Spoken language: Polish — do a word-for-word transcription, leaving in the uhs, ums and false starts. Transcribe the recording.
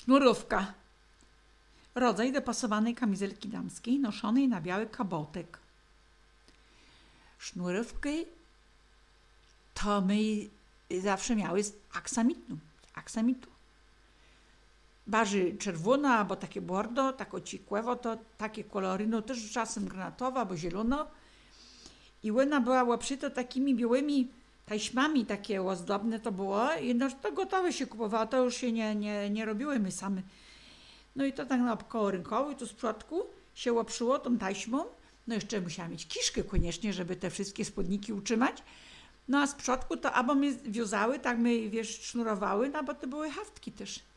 Sznurówka. Rodzaj dopasowanej kamizelki damskiej noszonej na biały kabotek. Sznurówki to my zawsze miały z aksamitu. aksamitu. Barzy czerwona albo takie bordo, tak ocikłewo, to takie kolory, no też czasem granatowa albo zielono. I ona była łapszyta takimi białymi taśmami, takie ozdobne to było. I no, to gotowe się kupowało, to już się nie, nie, nie robiły my same. No i to tak na koło rynkowo i tu z przodku się łapszyło tą taśmą. No jeszcze musiała mieć kiszkę koniecznie, żeby te wszystkie spodniki utrzymać. No a z przodku to albo my wiązały, tak my, wiesz, sznurowały, no bo to były haftki też.